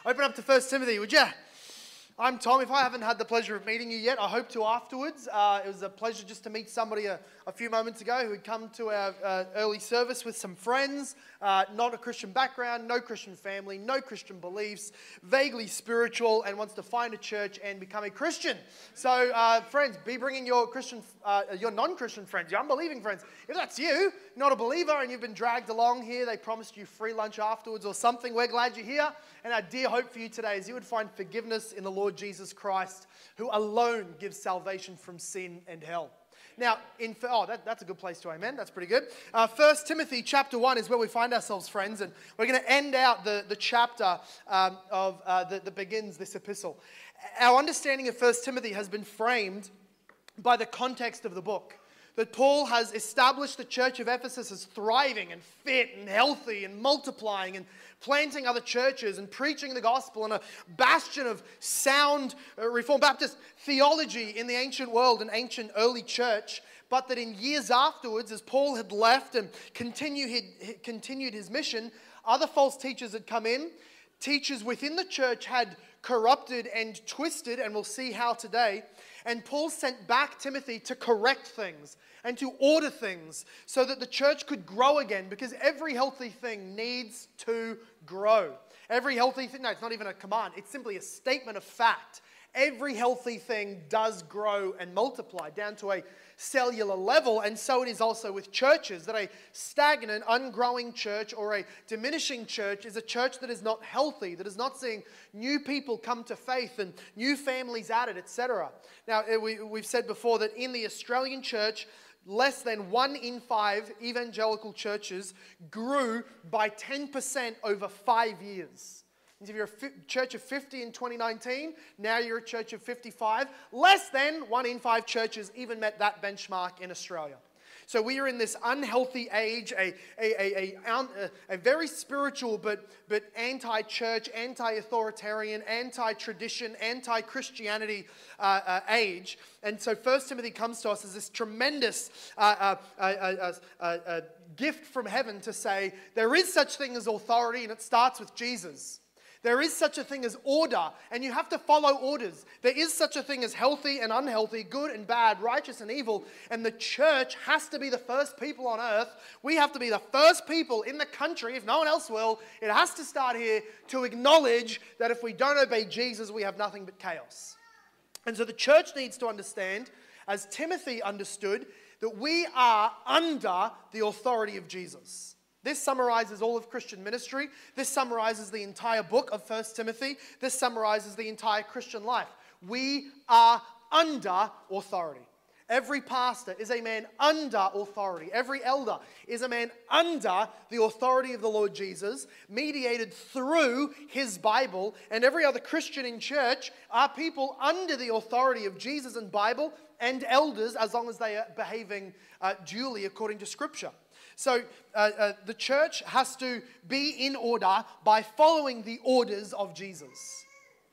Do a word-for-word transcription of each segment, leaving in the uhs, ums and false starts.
Open up to First Timothy, would you? I'm Tom. If I haven't had the pleasure of meeting you yet, I hope to afterwards. Uh, it was a pleasure just to meet somebody a, a few moments ago who had come to our uh, early service with some friends, uh, not a Christian background, no Christian family, no Christian beliefs, vaguely spiritual, and wants to find a church and become a Christian. So, uh, friends, be bringing your Christian, uh, your non-Christian friends, your unbelieving friends. If that's you, not a believer, and you've been dragged along here, they promised you free lunch afterwards or something, we're glad you're here. And our dear hope for you today is you would find forgiveness in the Lord Jesus Christ, who alone gives salvation from sin and hell. Now, in oh, that, that's a good place to amen. That's pretty good. Uh, First Timothy chapter one is where we find ourselves, friends, and we're going to end out the, the chapter um, of uh, that, that begins this epistle. Our understanding of First Timothy has been framed by the context of the book. That Paul has established the church of Ephesus as thriving and fit and healthy and multiplying and planting other churches and preaching the gospel and a bastion of sound uh, Reformed Baptist theology in the ancient world and ancient early church. But that in years afterwards, as Paul had left and continued, continued his mission, other false teachers had come in. Teachers within the church had corrupted and twisted, and we'll see how today. And Paul sent back Timothy to correct things and to order things so that the church could grow again, because every healthy thing needs to grow. Every healthy thing, no, it's not even a command, it's simply a statement of fact. Every healthy thing does grow and multiply down to a cellular level, and so it is also with churches, that a stagnant, ungrowing church or a diminishing church is a church that is not healthy, that is not seeing new people come to faith and new families added, et cetera. Now, we, we've said before that in the Australian church, less than one in five evangelical churches grew by ten percent over five years. If you're a church of fifty in twenty nineteen, now you're a church of fifty-five. Less than one in five churches even met that benchmark in Australia. So we are in this unhealthy age, a, a, a, a, a very spiritual but, but anti-church, anti-authoritarian, anti-tradition, anti-Christianity uh, uh, age. And so First Timothy comes to us as this tremendous uh, uh, uh, uh, uh, uh, gift from heaven to say there is such thing as authority, and it starts with Jesus. There is such a thing as order, and you have to follow orders. There is such a thing as healthy and unhealthy, good and bad, righteous and evil, and the church has to be the first people on earth. We have to be the first people in the country, if no one else will. It has to start here to acknowledge that if we don't obey Jesus, we have nothing but chaos. And so the church needs to understand, as Timothy understood, that we are under the authority of Jesus. This summarizes all of Christian ministry. This summarizes the entire book of First Timothy. This summarizes the entire Christian life. We are under authority. Every pastor is a man under authority. Every elder is a man under the authority of the Lord Jesus, mediated through his Bible. And every other Christian in church are people under the authority of Jesus and Bible and elders, as long as they are behaving uh, duly according to Scripture. So uh, uh, the church has to be in order by following the orders of Jesus.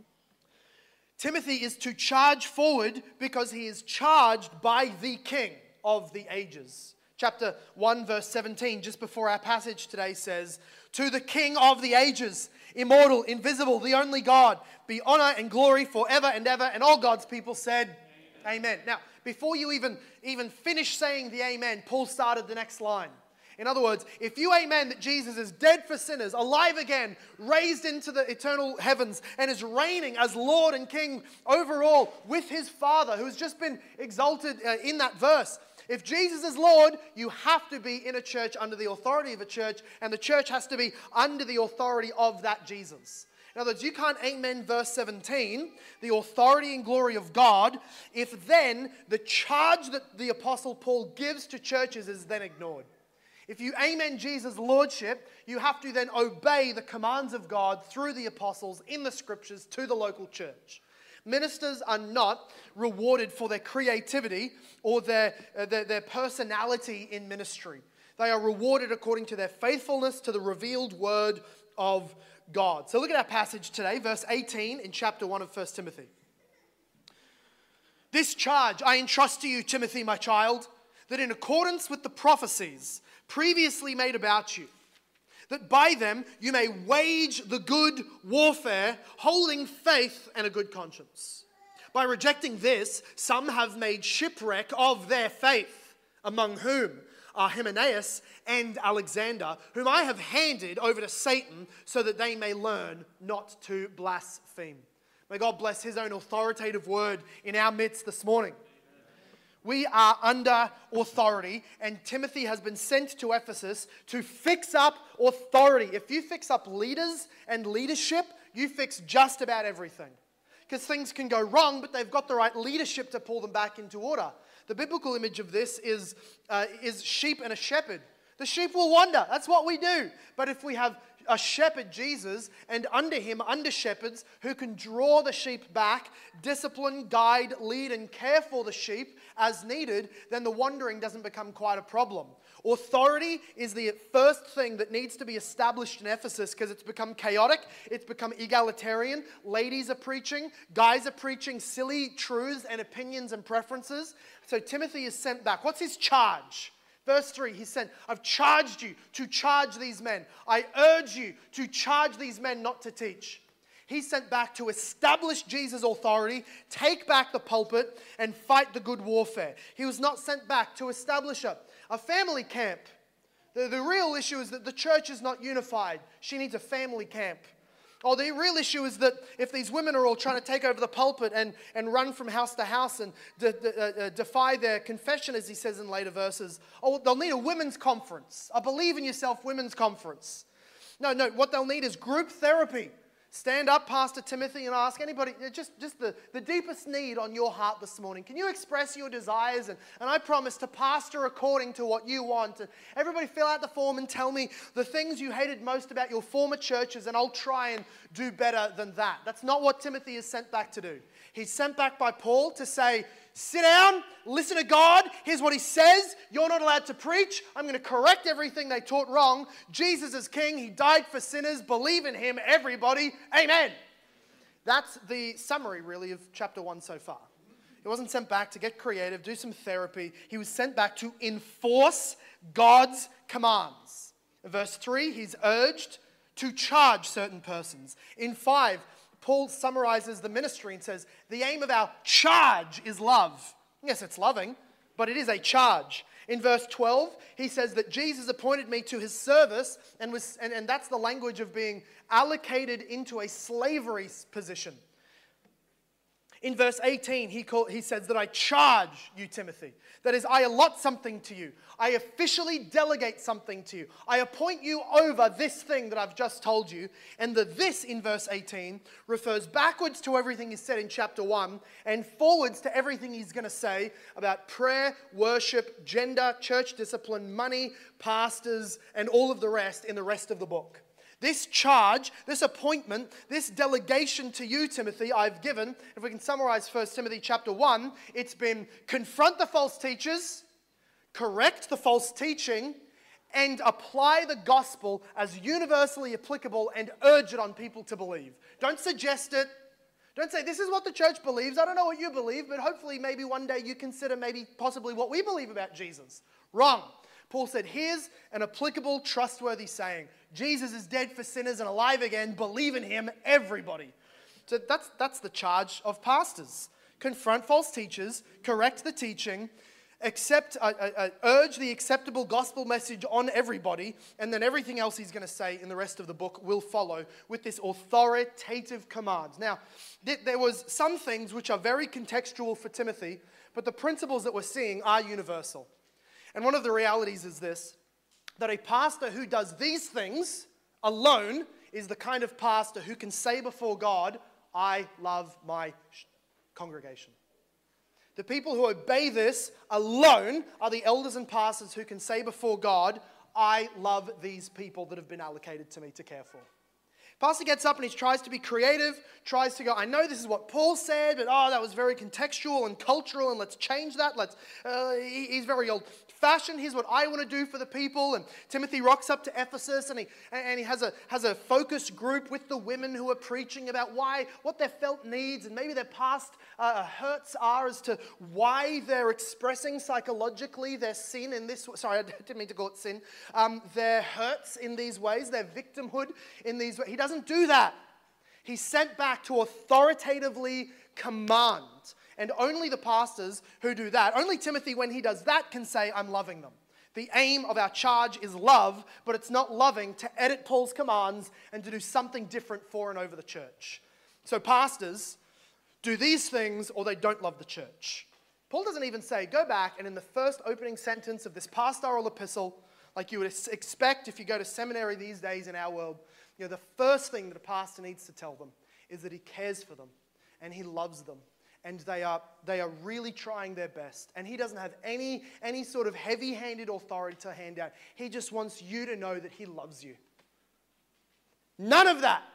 Timothy is to charge forward because he is charged by the King of the ages. Chapter one, verse seventeen, just before our passage today, says, "To the King of the ages, immortal, invisible, the only God, be honor and glory forever and ever." And all God's people said, Amen. Amen. Now, before you even, even finish saying the amen, Paul started the next line. In other words, if you amen that Jesus is dead for sinners, alive again, raised into the eternal heavens, and is reigning as Lord and King over all with his Father, who has just been exalted uh, in that verse. If Jesus is Lord, you have to be in a church under the authority of a church, and the church has to be under the authority of that Jesus. In other words, you can't amen verse seventeen, the authority and glory of God, if then the charge that the Apostle Paul gives to churches is then ignored. If you amen Jesus' lordship, you have to then obey the commands of God through the apostles in the scriptures to the local church. Ministers are not rewarded for their creativity or their, uh, their, their personality in ministry. They are rewarded according to their faithfulness to the revealed word of God. So look at our passage today, verse eighteen in chapter one of First Timothy. "This charge I entrust to you, Timothy, my child, that in accordance with the prophecies previously made about you, that by them you may wage the good warfare, holding faith and a good conscience. By rejecting this, some have made shipwreck of their faith, among whom are Hymenaeus and Alexander, whom I have handed over to Satan so that they may learn not to blaspheme. May God bless his own authoritative word in our midst this morning. We are under authority, and Timothy has been sent to Ephesus to fix up authority. If you fix up leaders and leadership, you fix just about everything. Because things can go wrong, but they've got the right leadership to pull them back into order. The biblical image of this is, uh, is sheep and a shepherd. The sheep will wander. That's what we do. But if we have a shepherd, Jesus, and under him, under shepherds who can draw the sheep back, discipline, guide, lead, and care for the sheep as needed, then the wandering doesn't become quite a problem. Authority is the first thing that needs to be established in Ephesus because it's become chaotic, it's become egalitarian. Ladies are preaching, guys are preaching silly truths and opinions and preferences. So Timothy is sent back. What's his charge? Verse three, he said, I've charged you to charge these men. I urge you to charge these men not to teach. He's sent back to establish Jesus' authority, take back the pulpit, and fight the good warfare. He was not sent back to establish a, a family camp. The, the real issue is that the church is not unified. She needs a family camp. Or the real issue is that if these women are all trying to take over the pulpit and, and run from house to house and de, de, uh, defy their confession, as he says in later verses, oh, they'll need a women's conference, a Believe in Yourself women's conference. No, no, what they'll need is group therapy. Stand up, Pastor Timothy, and ask anybody, just, just the, the deepest need on your heart this morning. Can you express your desires? And, and I promise to pastor according to what you want. And everybody fill out the form and tell me the things you hated most about your former churches, and I'll try and do better than that. That's not what Timothy is sent back to do. He's sent back by Paul to say, sit down, listen to God. Here's what he says. You're not allowed to preach. I'm going to correct everything they taught wrong. Jesus is king. He died for sinners. Believe in him, everybody. Amen. That's the summary, really, of chapter one so far. He wasn't sent back to get creative, do some therapy. He was sent back to enforce God's commands. In verse three, he's urged to charge certain persons. In five, Paul summarizes the ministry and says, the aim of our charge is love. Yes, it's loving, but it is a charge. In verse twelve, he says that Jesus appointed me to his service, and, was, and, and that's the language of being allocated into a slavery position. In verse eighteen, he, call, he says that I charge you, Timothy. That is, I allot something to you. I officially delegate something to you. I appoint you over this thing that I've just told you. And the this in verse eighteen refers backwards to everything he said in chapter one and forwards to everything he's going to say about prayer, worship, gender, church discipline, money, pastors, and all of the rest in the rest of the book. This charge, this appointment, this delegation to you, Timothy, I've given, if we can summarize First Timothy chapter one, it's been confront the false teachers, correct the false teaching, and apply the gospel as universally applicable and urge it on people to believe. Don't suggest it. Don't say, this is what the church believes. I don't know what you believe, but hopefully maybe one day you consider maybe possibly what we believe about Jesus. Wrong. Paul said, here's an applicable, trustworthy saying. Jesus is dead for sinners and alive again. Believe in him, everybody. So that's, that's the charge of pastors. Confront false teachers, correct the teaching, accept, uh, uh, urge the acceptable gospel message on everybody, and then everything else he's going to say in the rest of the book will follow with this authoritative commands. Now, th- there was some things which are very contextual for Timothy, but the principles that we're seeing are universal. And one of the realities is this, that a pastor who does these things alone is the kind of pastor who can say before God, I love my congregation. The people who obey this alone are the elders and pastors who can say before God, I love these people that have been allocated to me to care for. Pastor gets up and he tries to be creative, tries to go, I know this is what Paul said, but oh, that was very contextual and cultural, and let's change that. Let's. Uh, he, he's very old-fashioned. Here's what I want to do for the people. And Timothy rocks up to Ephesus, and he and he has a has a focus group with the women who are preaching about why, what their felt needs, and maybe their past uh, hurts are as to why they're expressing psychologically their sin in this. Sorry, I didn't mean to call it sin. Um, their hurts in these ways, their victimhood in these ways. He doesn't do that. He's sent back to authoritatively command. And only the pastors who do that, only Timothy, when he does that, can say, I'm loving them. The aim of our charge is love, but it's not loving to edit Paul's commands and to do something different for and over the church. So pastors do these things or they don't love the church. Paul doesn't even say, go back and in the first opening sentence of this pastoral epistle, like you would expect if you go to seminary these days in our world, you know, the first thing that a pastor needs to tell them is that he cares for them and he loves them and they are, they are really trying their best. And he doesn't have any, any sort of heavy-handed authority to hand out. He just wants you to know that he loves you. None of that.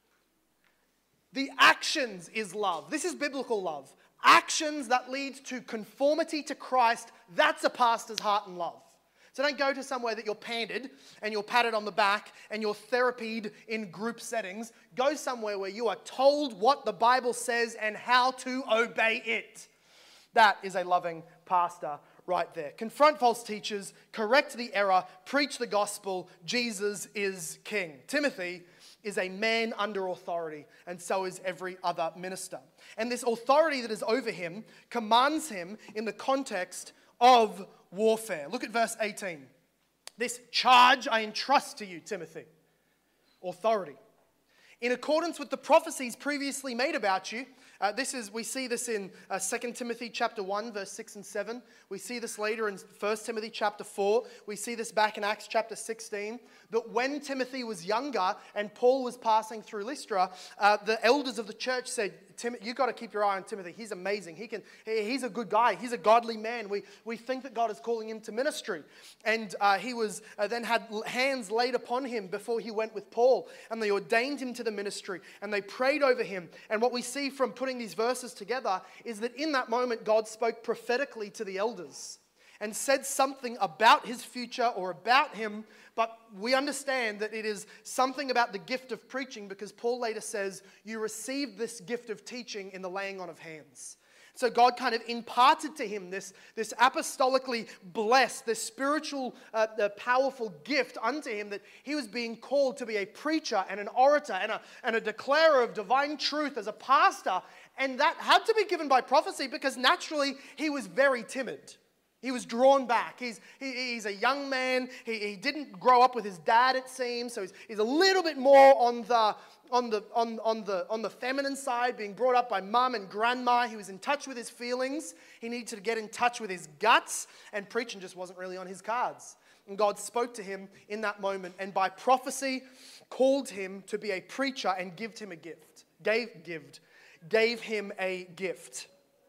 The actions is love. This is biblical love. Actions that lead to conformity to Christ, that's a pastor's heart and love. So don't go to somewhere that you're pandered and you're patted on the back and you're therapied in group settings. Go somewhere where you are told what the Bible says and how to obey it. That is a loving pastor right there. Confront false teachers, correct the error, preach the gospel. Jesus is king. Timothy is a man under authority, and so is every other minister. And this authority that is over him commands him in the context of warfare. Look at verse eighteen. This charge I entrust to you, Timothy. Authority. In accordance with the prophecies previously made about you, uh, this is we see this in uh, Second Timothy chapter one, verse six and seven. We see this later in First Timothy chapter four. We see this back in Acts chapter sixteen. That when Timothy was younger and Paul was passing through Lystra, uh, the elders of the church said, Tim, you've got to keep your eye on Timothy. He's amazing. He can. He, he's a good guy. He's a godly man. We, we think that God is calling him to ministry. And uh, he was uh, then had hands laid upon him before he went with Paul. And they ordained him to the ministry. And they prayed over him. And what we see from putting these verses together is that in that moment, God spoke prophetically to the elders and said something about his future or about him. But we understand that it is something about the gift of preaching because Paul later says, you received this gift of teaching in the laying on of hands. So God kind of imparted to him this, this apostolically blessed, this spiritual, uh, the powerful gift unto him that he was being called to be a preacher and an orator and a, and a declarer of divine truth as a pastor. And that had to be given by prophecy because naturally he was very timid. He was drawn back. He's, he, he's a young man. He, he didn't grow up with his dad, it seems. So he's, he's a little bit more on the, on, the, on, on, the, on the feminine side, being brought up by mum and grandma. He was in touch with his feelings. He needed to get in touch with his guts. And preaching just wasn't really on his cards. And God spoke to him in that moment. And by prophecy, called him to be a preacher and gave him a gift. Gave, gived, gave him a gift.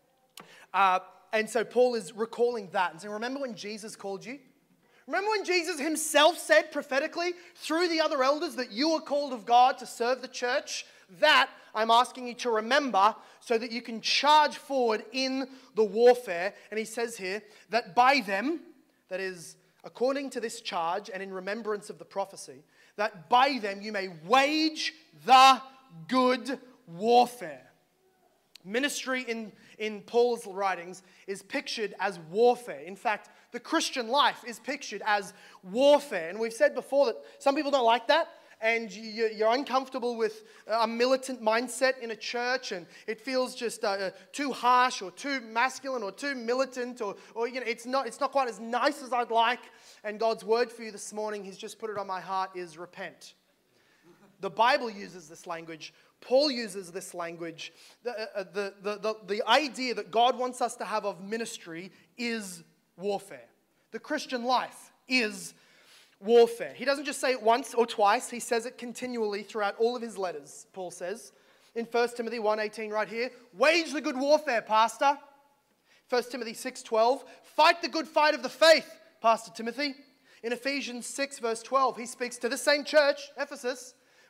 Uh, And so Paul is recalling that and saying, remember when Jesus called you? Remember when Jesus himself said prophetically through the other elders that you are called of God to serve the church? That I'm asking you to remember so that you can charge forward in the warfare. And he says here that by them, that is according to this charge and in remembrance of the prophecy, that by them you may wage the good warfare. Ministry in, in Paul's writings is pictured as warfare. In fact, the Christian life is pictured as warfare. And we've said before that some people don't like that. And you, you're uncomfortable with a militant mindset in a church. And it feels just uh, too harsh or too masculine or too militant. Or, or you know, it's not, it's not quite as nice as I'd like. And God's word for you this morning, he's just put it on my heart, is repent. The Bible uses this language. Paul uses this language. The, uh, the, the, the, the idea that God wants us to have of ministry is warfare. The Christian life is warfare. He doesn't just say it once or twice. He says it continually throughout all of his letters, Paul says. In First Timothy one eighteen right here, wage the good warfare, pastor. First Timothy six twelve, fight the good fight of the faith, Pastor Timothy. In Ephesians six verse twelve, he speaks to the same church, Ephesus,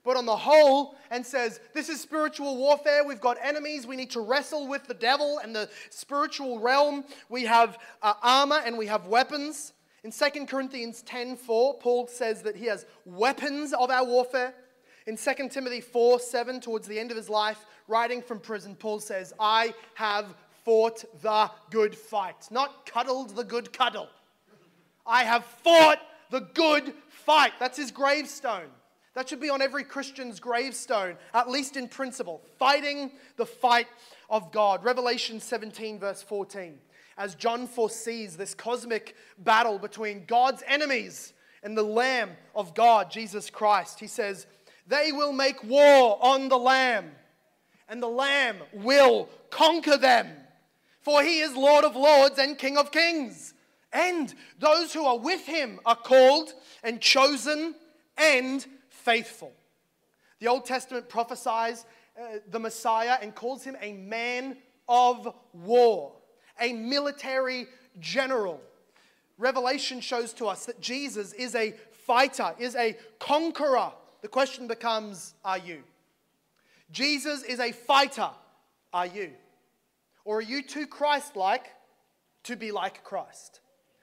but on the whole, and says, this is spiritual warfare. We've got enemies. We need to wrestle with the devil and the spiritual realm. We have uh, armor and we have weapons. In Second Corinthians ten four, Paul says that he has weapons of our warfare. In Second Timothy four seven, towards the end of his life, writing from prison, Paul says, I have fought the good fight. Not cuddled the good cuddle. I have fought the good fight. That's his gravestone. That should be on every Christian's gravestone, at least in principle. Fighting the fight of God. Revelation seventeen verse fourteen. As John foresees this cosmic battle between God's enemies and the Lamb of God, Jesus Christ, he says, they will make war on the Lamb, and the Lamb will conquer them. For he is Lord of lords and King of kings. And those who are with him are called and chosen and faithful. The Old Testament prophesies uh, the Messiah and calls him a man of war, a military general. Revelation shows to us that Jesus is a fighter, is a conqueror. The question becomes, are you? Jesus is a fighter. Are you? Or are you too Christ-like to be like Christ?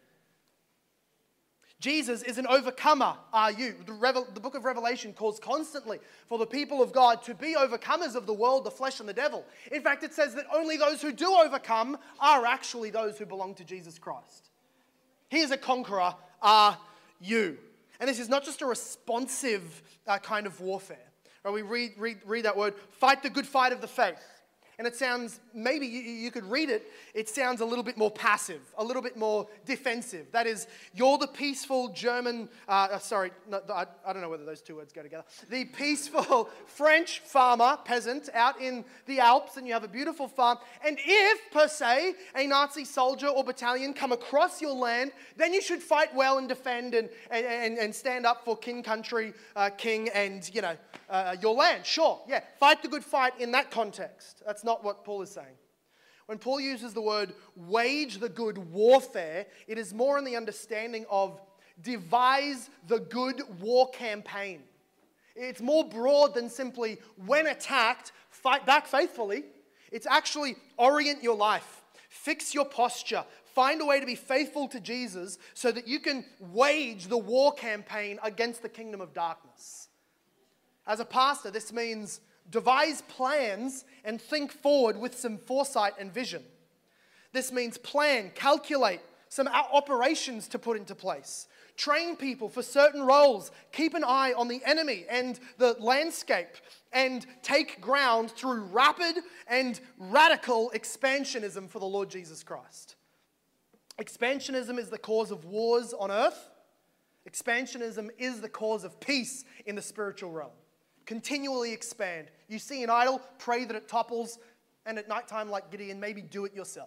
Jesus is an overcomer. Are you? The, Revel- the book of Revelation calls constantly for the people of God to be overcomers of the world, the flesh, and the devil. In fact, it says that only those who do overcome are actually those who belong to Jesus Christ. He is a conqueror. Are you? And this is not just a responsive uh, kind of warfare. Right, we read, read, read that word, fight the good fight of the faith. And it sounds, maybe you, you could read it, it sounds a little bit more passive, a little bit more defensive. That is, you're the peaceful German, uh, sorry, no, I, I don't know whether those two words go together. The peaceful French farmer, peasant, out in the Alps, and you have a beautiful farm. And if, per se, a Nazi soldier or battalion come across your land, then you should fight well and defend and, and, and stand up for kin, country, uh, king, and, you know, uh, your land. Sure, yeah, fight the good fight in that context. That's not what Paul is saying. When Paul uses the word wage the good warfare, it is more in the understanding of devise the good war campaign. It's more broad than simply, when attacked, fight back faithfully. It's actually orient your life, fix your posture, find a way to be faithful to Jesus so that you can wage the war campaign against the kingdom of darkness. As a pastor, this means devise plans and think forward with some foresight and vision. This means plan, calculate some operations to put into place. Train people for certain roles. Keep an eye on the enemy and the landscape. And take ground through rapid and radical expansionism for the Lord Jesus Christ. Expansionism is the cause of wars on earth. Expansionism is the cause of peace in the spiritual realm. Continually expand. You see an idol, pray that it topples, and at nighttime, like Gideon, maybe do it yourself.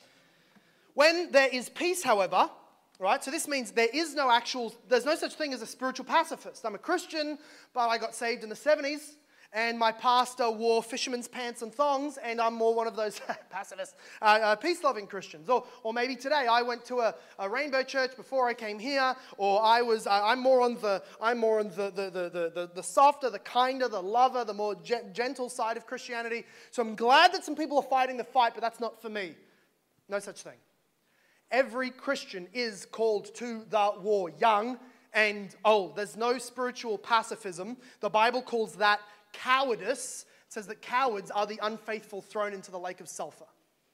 When there is peace, however, right, so this means there is no actual, there's no such thing as a spiritual pacifist. I'm a Christian, but I got saved in the seventies, and my pastor wore fisherman's pants and thongs, and I'm more one of those pacifist, uh, uh, peace-loving Christians. Or, or maybe today I went to a, a rainbow church before I came here, or I was, uh, I'm more on the, I'm more on the the, the, the, the softer, the kinder, the lover, the more ge- gentle side of Christianity. So I'm glad that some people are fighting the fight, but that's not for me. No such thing. Every Christian is called to the war, young and old. There's no spiritual pacifism. The Bible calls that cowardice. It says that cowards are the unfaithful thrown into the lake of sulfur.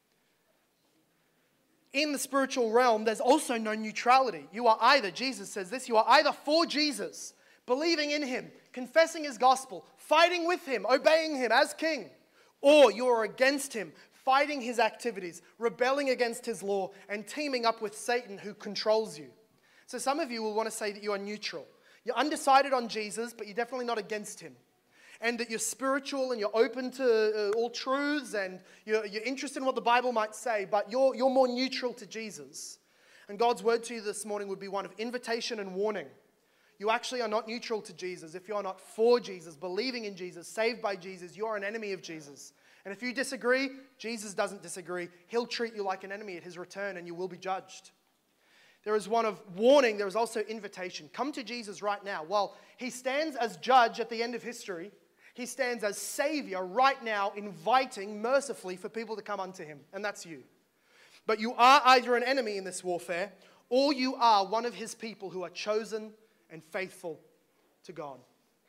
In the spiritual realm, there's also no neutrality. You are either, Jesus says this, you are either for Jesus, believing in him, confessing his gospel, fighting with him, obeying him as king, or you are against him, fighting his activities, rebelling against his law, and teaming up with Satan who controls you. So some of you will want to say that you are neutral. You're undecided on Jesus, but you're definitely not against him. And that you're spiritual and you're open to uh, all truths and you're, you're interested in what the Bible might say, but you're, you're more neutral to Jesus. And God's word to you this morning would be one of invitation and warning. You actually are not neutral to Jesus. If you're not for Jesus, believing in Jesus, saved by Jesus, you're an enemy of Jesus. And if you disagree, Jesus doesn't disagree. He'll treat you like an enemy at his return and you will be judged. There is one of warning. There is also invitation. Come to Jesus right now. While he stands as judge at the end of history, he stands as Savior right now, inviting mercifully for people to come unto him. And that's you. But you are either an enemy in this warfare, or you are one of his people who are chosen and faithful to God.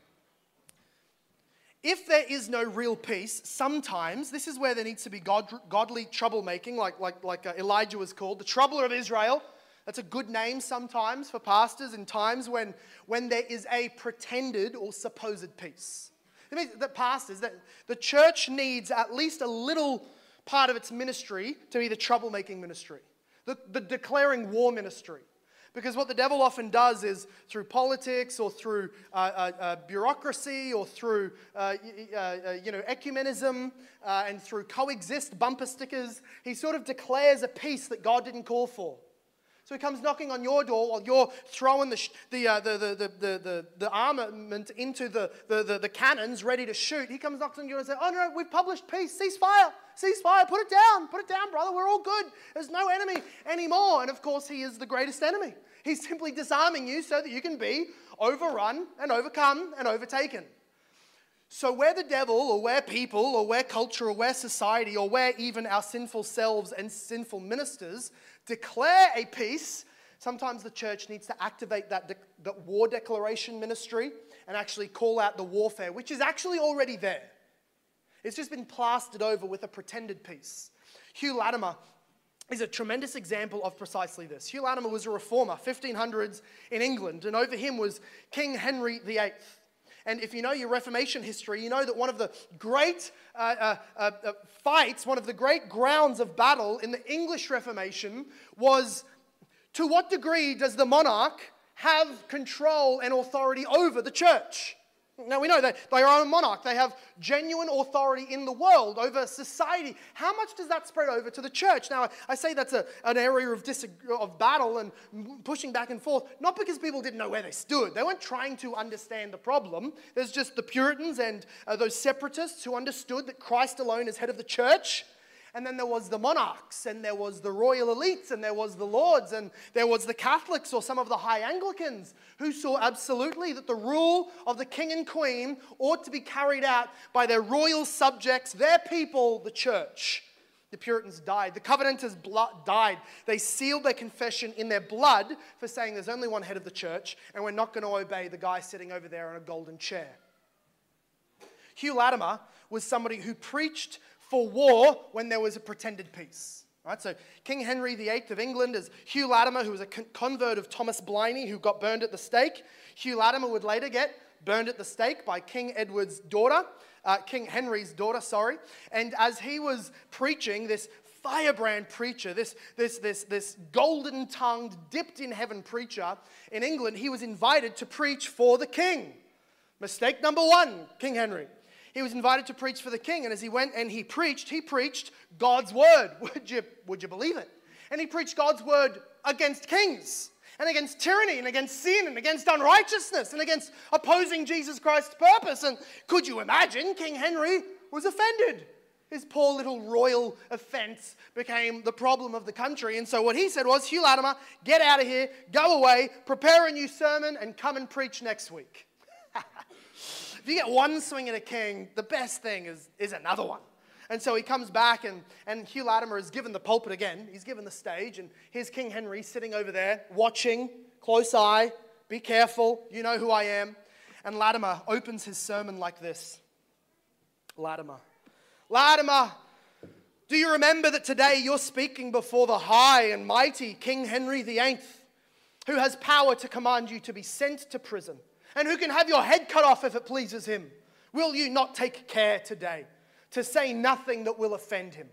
If there is no real peace, sometimes, this is where there needs to be God, godly troublemaking, like, like, like uh, Elijah was called, the troubler of Israel. That's a good name sometimes for pastors in times when, when there is a pretended or supposed peace. It means that pastors, that the church needs at least a little part of its ministry to be the troublemaking ministry, the, the declaring war ministry. Because what the devil often does is through politics or through uh, uh, uh, bureaucracy or through uh, uh, uh, you know, ecumenism uh, and through coexist bumper stickers, he sort of declares a peace that God didn't call for. So he comes knocking on your door while you're throwing the sh- the, uh, the, the, the, the, the, the armament into the, the, the, the cannons ready to shoot. He comes knocking on your door and says, oh no, we've published peace, ceasefire, ceasefire, put it down, put it down, brother, we're all good. There's no enemy anymore. And of course, he is the greatest enemy. He's simply disarming you so that you can be overrun and overcome and overtaken. So where the devil or where people or where culture or where society or where even our sinful selves and sinful ministers declare a peace, sometimes the church needs to activate that, de- that war declaration ministry and actually call out the warfare, which is actually already there. It's just been plastered over with a pretended peace. Hugh Latimer is a tremendous example of precisely this. Hugh Latimer was a reformer, fifteen hundreds in England, and over him was King Henry the eighth. And if you know your Reformation history, you know that one of the great uh, uh, uh, uh, fights, one of the great grounds of battle in the English Reformation was, to what degree does the monarch have control and authority over the church? Now we know that they are a monarch. They have genuine authority in the world over society. How much does that spread over to the church? Now I say that's a, an area of, dis- of battle and pushing back and forth, not because people didn't know where they stood. They weren't trying to understand the problem. There's just the Puritans and uh, those separatists who understood that Christ alone is head of the church. And then there was the monarchs, and there was the royal elites, and there was the lords, and there was the Catholics or some of the high Anglicans who saw absolutely that the rule of the king and queen ought to be carried out by their royal subjects, their people, the church. The Puritans died. The Covenanters blood died. They sealed their confession in their blood for saying there's only one head of the church, and we're not going to obey the guy sitting over there on a golden chair. Hugh Latimer was somebody who preached for war when there was a pretended peace. Right? So King Henry the eighth of England is Hugh Latimer, who was a convert of Thomas Bliney, who got burned at the stake. Hugh Latimer would later get burned at the stake by King Edward's daughter, uh, King Henry's daughter, sorry. And as he was preaching, this firebrand preacher, this, this, this, this golden-tongued, dipped-in-heaven preacher in England, he was invited to preach for the king. Mistake number one, King Henry. He was invited to preach for the king, and as he went and he preached, he preached God's word. Would you, would you believe it? And he preached God's word against kings, and against tyranny, and against sin, and against unrighteousness, and against opposing Jesus Christ's purpose. And could you imagine, King Henry was offended. His poor little royal offense became the problem of the country. And so what he said was, Hugh Latimer, get out of here, go away, prepare a new sermon, and come and preach next week. If you get one swing at a king, the best thing is, is another one. And so he comes back, and, and Hugh Latimer is given the pulpit again. He's given the stage, and here's King Henry sitting over there, watching, close eye, be careful, you know who I am. And Latimer opens his sermon like this. Latimer. Latimer, do you remember that today you're speaking before the high and mighty King Henry the eighth, who has power to command you to be sent to prison, and who can have your head cut off if it pleases him? Will you not take care today to say nothing that will offend him?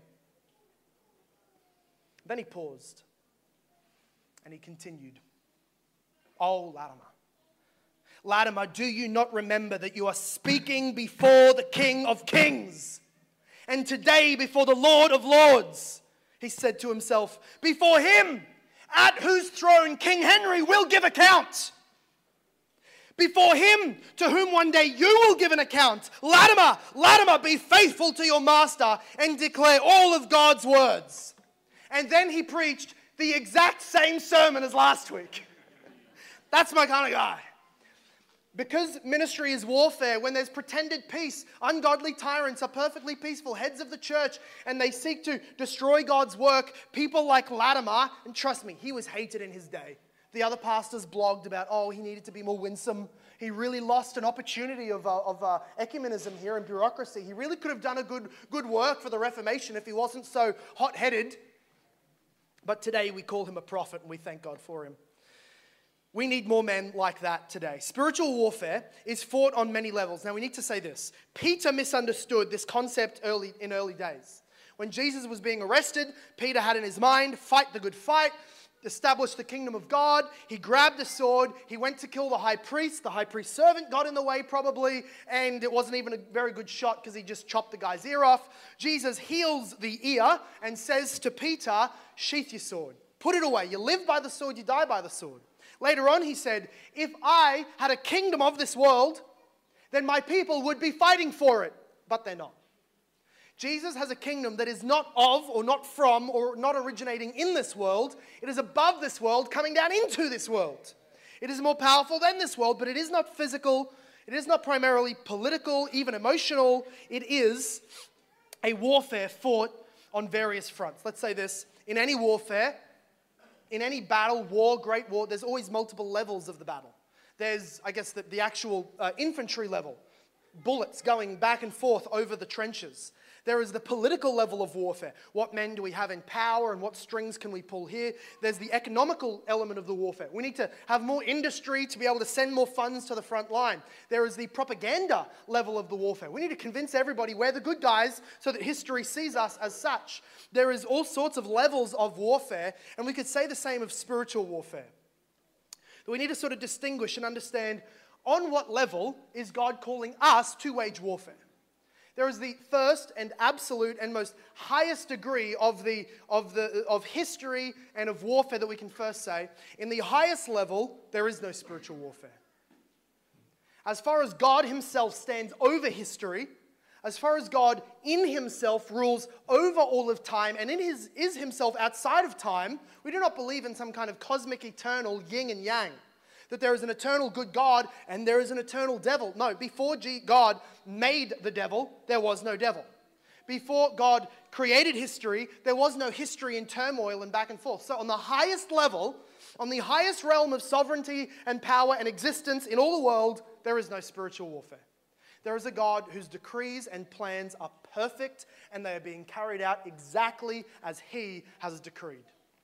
Then he paused, and he continued. Oh, Latimer. Latimer, do you not remember that you are speaking before the King of Kings, and today before the Lord of Lords? He said to himself, before him, at whose throne King Henry will give account. Before him, to whom one day you will give an account. Latimer, Latimer, be faithful to your master and declare all of God's words. And then he preached the exact same sermon as last week. That's my kind of guy. Because ministry is warfare, when there's pretended peace, ungodly tyrants are perfectly peaceful heads of the church, and they seek to destroy God's work. People like Latimer, and trust me, he was hated in his day. The other pastors blogged about, oh, he needed to be more winsome. He really lost an opportunity of, uh, of uh, ecumenism here and bureaucracy. He really could have done a good, good work for the Reformation if he wasn't so hot-headed. But today we call him a prophet, and we thank God for him. We need more men like that today. Spiritual warfare is fought on many levels. Now, we need to say this. Peter misunderstood this concept early in early days. When Jesus was being arrested, Peter had in his mind, fight the good fight, establish the kingdom of God. He grabbed a sword. He went to kill the high priest. The high priest's servant got in the way probably, and it wasn't even a very good shot because he just chopped the guy's ear off. Jesus heals the ear and says to Peter, sheath your sword. Put it away. You live by the sword, you die by the sword. Later on, he said, if I had a kingdom of this world, then my people would be fighting for it. But they're not. Jesus has a kingdom that is not of or not from or not originating in this world. It is above this world, coming down into this world. It is more powerful than this world, but it is not physical. It is not primarily political, even emotional. It is a warfare fought on various fronts. Let's say this. In any warfare, in any battle, war, great war, there's always multiple levels of the battle. There's, I guess, the, the actual uh, infantry level, bullets going back and forth over the trenches. There is the political level of warfare. What men do we have in power and what strings can we pull here? There's the economical element of the warfare. We need to have more industry to be able to send more funds to the front line. There is the propaganda level of the warfare. We need to convince everybody we're the good guys so that history sees us as such. There is all sorts of levels of warfare, and we could say the same of spiritual warfare. We need to sort of distinguish and understand on what level is God calling us to wage warfare. There is the first and absolute and most highest degree of, the, of, the, of history and of warfare that we can first say. In the highest level, there is no spiritual warfare. As far as God himself stands over history, as far as God in himself rules over all of time and in his, is himself outside of time, we do not believe in some kind of cosmic eternal yin and yang. That there is an eternal good God and there is an eternal devil. No, before God made the devil, there was no devil. Before God created history, there was no history in turmoil and back and forth. So on the highest level, on the highest realm of sovereignty and power and existence in all the world, there is no spiritual warfare. There is a God whose decrees and plans are perfect and they are being carried out exactly as he has decreed.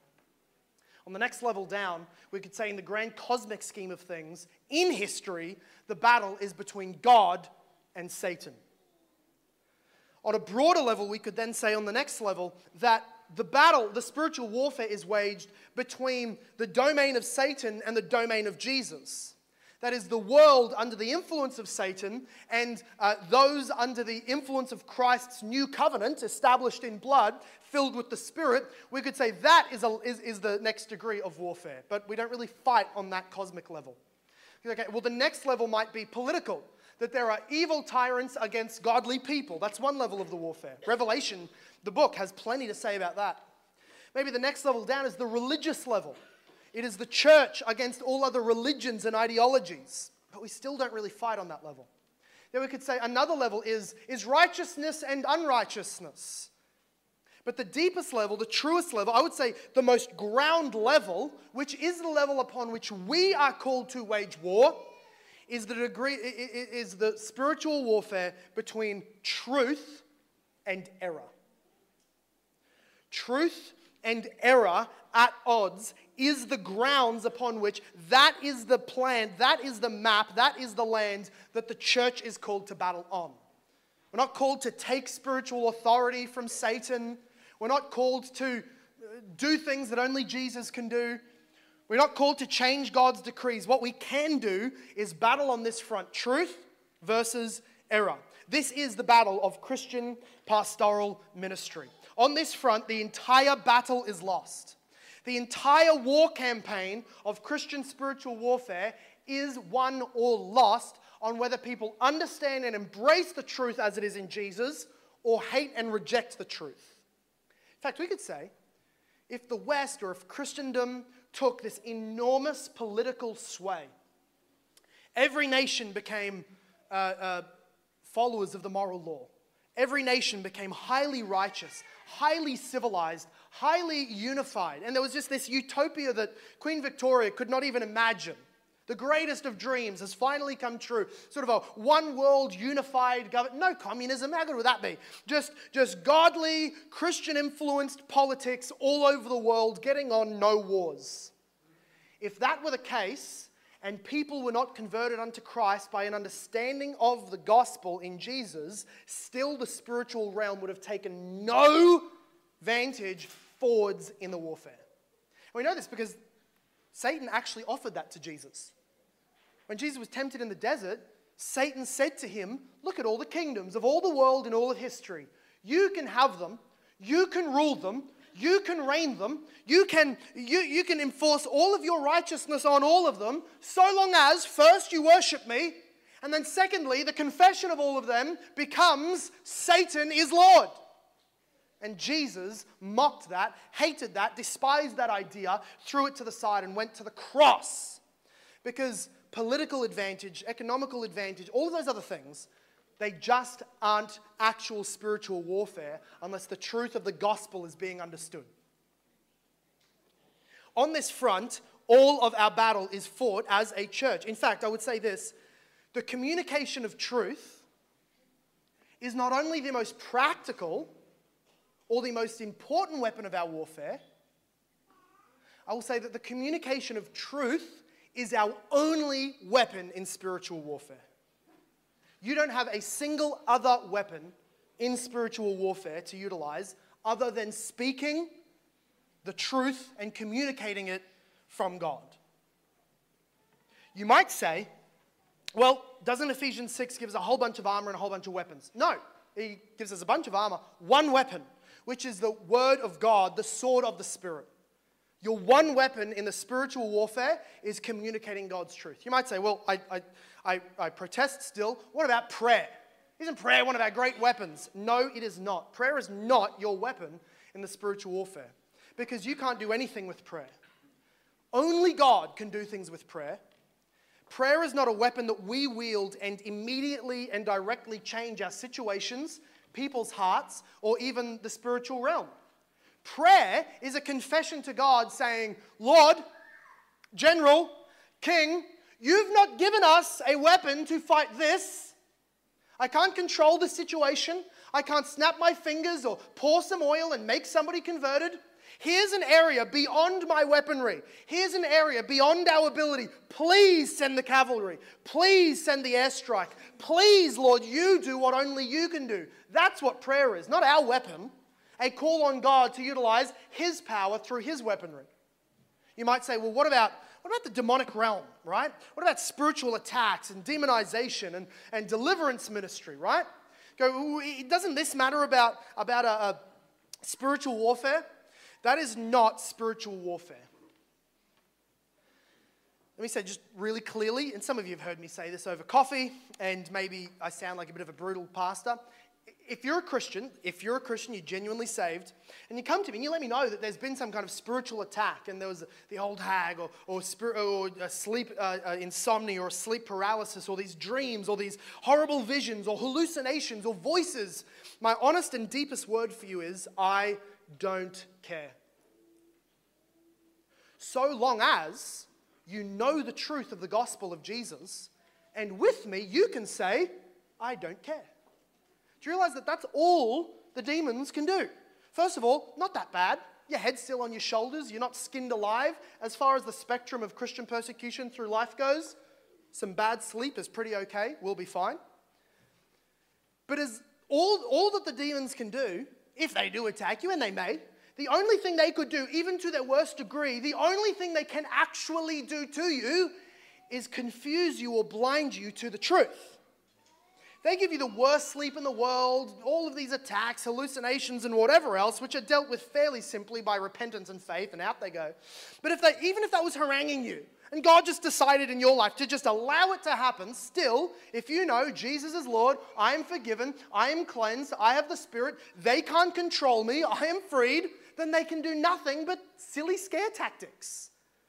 On the next level down, we could say in the grand cosmic scheme of things, in history, the battle is between God and Satan. On a broader level, we could then say on the next level that the battle, the spiritual warfare is waged between the domain of Satan and the domain of Jesus. That is the world under the influence of Satan and uh, those under the influence of Christ's new covenant established in blood, filled with the Spirit. We could say that is, a, is, is the next degree of warfare, but we don't really fight on that cosmic level. Okay, well, the next level might be political, that there are evil tyrants against godly people. That's one level of the warfare. Revelation, the book, has plenty to say about that. Maybe the next level down is the religious level. It is the church against all other religions and ideologies. But we still don't really fight on that level. Then we could say another level is, is righteousness and unrighteousness. But the deepest level, the truest level, I would say the most ground level, which is the level upon which we are called to wage war, is the degree is the spiritual warfare between truth and error. Truth and error at odds is the grounds upon which that is the plan, that is the map, that is the land that the church is called to battle on. We're not called to take spiritual authority from Satan. We're not called to do things that only Jesus can do. We're not called to change God's decrees. What we can do is battle on this front, truth versus error. This is the battle of Christian pastoral ministry. On this front, the entire battle is lost. The entire war campaign of Christian spiritual warfare is won or lost on whether people understand and embrace the truth as it is in Jesus or hate and reject the truth. In fact, we could say, if the West or if Christendom took this enormous political sway, every nation became uh, uh, followers of the moral law. Every nation became highly righteous, highly civilized, highly unified. And there was just this utopia that Queen Victoria could not even imagine. The greatest of dreams has finally come true. Sort of a one world unified government. No communism, how good would that be? Just, just godly, Christian influenced politics all over the world, getting on, no wars. If that were the case, and people were not converted unto Christ by an understanding of the gospel in Jesus, still the spiritual realm would have taken no vantage forwards in the warfare. And we know this because Satan actually offered that to Jesus. When Jesus was tempted in the desert, Satan said to him, look at all the kingdoms of all the world and all of history. You can have them. You can rule them. You can reign them. You can, you, you can enforce all of your righteousness on all of them, so long as first you worship me, and then secondly, the confession of all of them becomes Satan is Lord. And Jesus mocked that, hated that, despised that idea, threw it to the side and went to the cross. Because political advantage, economical advantage, all of those other things, they just aren't actual spiritual warfare unless the truth of the gospel is being understood. On this front, all of our battle is fought as a church. In fact, I would say this, the communication of truth is not only the most practical or the most important weapon of our warfare, I will say that the communication of truth is our only weapon in spiritual warfare. You don't have a single other weapon in spiritual warfare to utilize other than speaking the truth and communicating it from God. You might say, well, doesn't Ephesians six give us a whole bunch of armor and a whole bunch of weapons? No, he gives us a bunch of armor, one weapon, which is the word of God, the sword of the Spirit. Your one weapon in the spiritual warfare is communicating God's truth. You might say, well, I, I, I, I protest still. What about prayer? Isn't prayer one of our great weapons? No, it is not. Prayer is not your weapon in the spiritual warfare because you can't do anything with prayer. Only God can do things with prayer. Prayer is not a weapon that we wield and immediately and directly change our situations, people's hearts, or even the spiritual realm. Prayer is a confession to God saying, Lord, General, King, you've not given us a weapon to fight this. I can't control the situation. I can't snap my fingers or pour some oil and make somebody converted. Here's an area beyond my weaponry. Here's an area beyond our ability. Please send the cavalry. Please send the airstrike. Please, Lord, you do what only you can do. That's what prayer is, not our weapon. A call on God to utilize His power through His weaponry. You might say, well, what about, what about the demonic realm, right? What about spiritual attacks and demonization and, and deliverance ministry, right? Go, doesn't this matter about, about a, a spiritual warfare? That is not spiritual warfare. Let me say just really clearly, and some of you have heard me say this over coffee, and maybe I sound like a bit of a brutal pastor. If you're a Christian, if you're a Christian, you're genuinely saved, and you come to me and you let me know that there's been some kind of spiritual attack, and there was the old hag, or or, spirit, or a sleep uh, uh, insomnia, or sleep paralysis, or these dreams, or these horrible visions, or hallucinations, or voices, my honest and deepest word for you is, I don't care. So long as you know the truth of the gospel of Jesus, and with me you can say, I don't care. Do you realize that that's all the demons can do? First of all, not that bad. Your head's still on your shoulders. You're not skinned alive. As far as the spectrum of Christian persecution through life goes, some bad sleep is pretty okay. We'll be fine. But as all, all that the demons can do, if they do attack you, and they may, the only thing they could do, even to their worst degree, the only thing they can actually do to you is confuse you or blind you to the truth. They give you the worst sleep in the world, all of these attacks, hallucinations, and whatever else, which are dealt with fairly simply by repentance and faith, and out they go. But if they, even if that was haranguing you, and God just decided in your life to just allow it to happen, still, if you know Jesus is Lord, I am forgiven, I am cleansed, I have the Spirit, they can't control me, I am freed, then they can do nothing but silly scare tactics.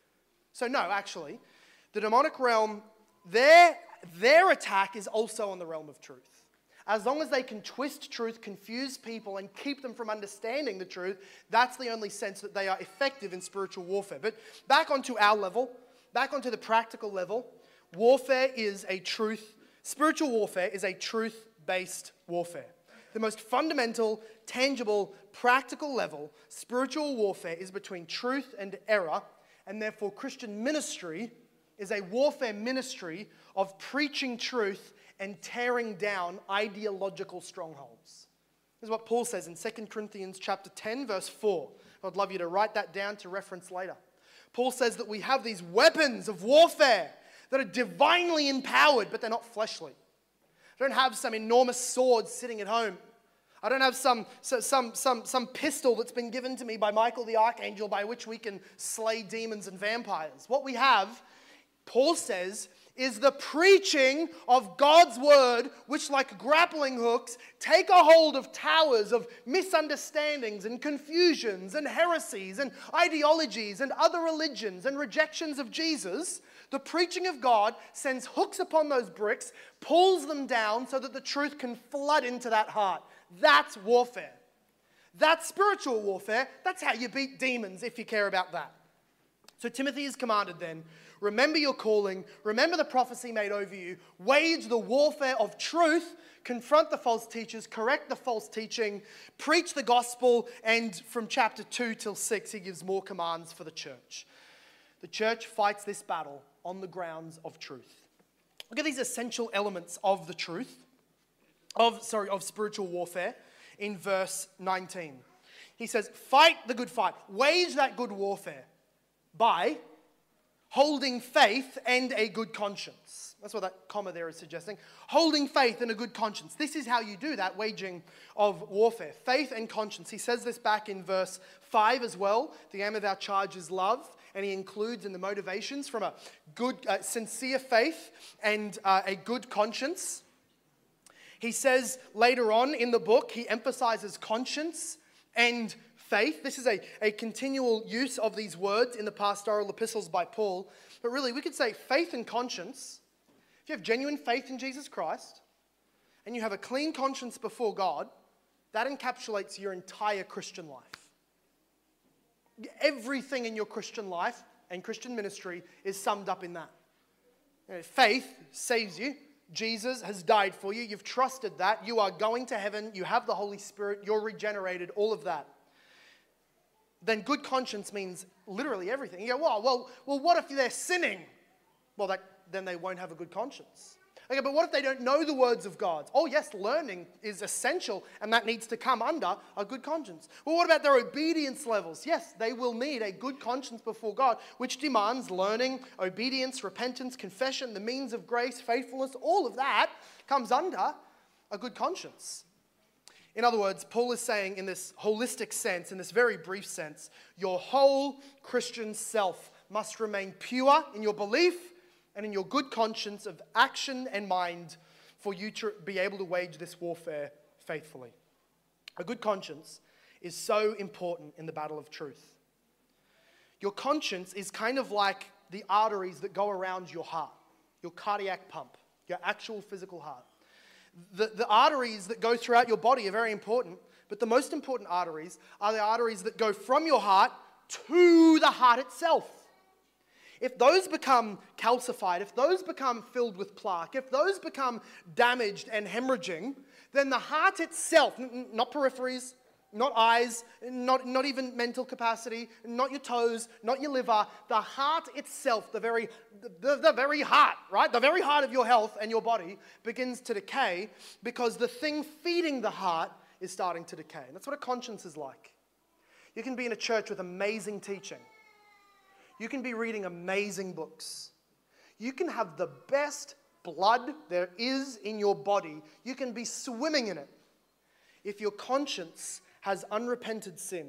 So no, actually, the demonic realm, their, their attack is also on the realm of truth. As long as they can twist truth, confuse people, and keep them from understanding the truth, that's the only sense that they are effective in spiritual warfare. But back onto our level, back onto the practical level, warfare is a truth, spiritual warfare is a truth-based warfare. The most fundamental, tangible, practical level, spiritual warfare is between truth and error, and therefore Christian ministry is a warfare ministry of preaching truth and tearing down ideological strongholds. This is what Paul says in Second Corinthians chapter ten, verse four. I'd love you to write that down to reference later. Paul says that we have these weapons of warfare that are divinely empowered, but they're not fleshly. I don't have some enormous sword sitting at home. I don't have some, some, some, some pistol that's been given to me by Michael the Archangel by which we can slay demons and vampires. What we have, Paul says, is the preaching of God's word, which like grappling hooks take a hold of towers of misunderstandings and confusions and heresies and ideologies and other religions and rejections of Jesus. The preaching of God sends hooks upon those bricks, pulls them down so that the truth can flood into that heart. That's warfare. That's spiritual warfare. That's how you beat demons, if you care about that. So Timothy is commanded then, remember your calling, remember the prophecy made over you, wage the warfare of truth, confront the false teachers, correct the false teaching, preach the gospel, and from chapter two till six, he gives more commands for the church. The church fights this battle on the grounds of truth. Look at these essential elements of the truth, of, sorry, of spiritual warfare in verse nineteen. He says, fight the good fight, wage that good warfare by holding faith and a good conscience. That's what that comma there is suggesting. Holding faith and a good conscience. This is how you do that waging of warfare. Faith and conscience. He says this back in verse five as well. The aim of our charge is love. And he includes in the motivations from a good, uh, sincere faith and uh, a good conscience. He says later on in the book, he emphasizes conscience and faith. This is a, a continual use of these words in the pastoral epistles by Paul. But really, we could say faith and conscience. If you have genuine faith in Jesus Christ and you have a clean conscience before God, that encapsulates your entire Christian life. Everything in your Christian life and Christian ministry is summed up in that. You know, faith saves you. Jesus has died for you. You've trusted that. You are going to heaven. You have the Holy Spirit. You're regenerated. All of that. Then good conscience means literally everything. You go, well, well, well, what if they're sinning? Well, that, then they won't have a good conscience. Okay, but what if they don't know the words of God? Oh, yes, learning is essential, and that needs to come under a good conscience. Well, what about their obedience levels? Yes, they will need a good conscience before God, which demands learning, obedience, repentance, confession, the means of grace, faithfulness. All of that comes under a good conscience. In other words, Paul is saying in this holistic sense, in this very brief sense, your whole Christian self must remain pure in your belief and in your good conscience of action and mind for you to be able to wage this warfare faithfully. A good conscience is so important in the battle of truth. Your conscience is kind of like the arteries that go around your heart, your cardiac pump, your actual physical heart. The, the arteries that go throughout your body are very important, but the most important arteries are the arteries that go from your heart to the heart itself. If those become calcified, if those become filled with plaque, if those become damaged and hemorrhaging, then the heart itself, n- not peripheries, not eyes, not, not even mental capacity, not your toes, not your liver, the heart itself, the very, the, the very heart, right? The very heart of your health and your body begins to decay because the thing feeding the heart is starting to decay. And that's what a conscience is like. You can be in a church with amazing teaching. You can be reading amazing books. You can have the best blood there is in your body. You can be swimming in it. If your conscience has unrepented sin,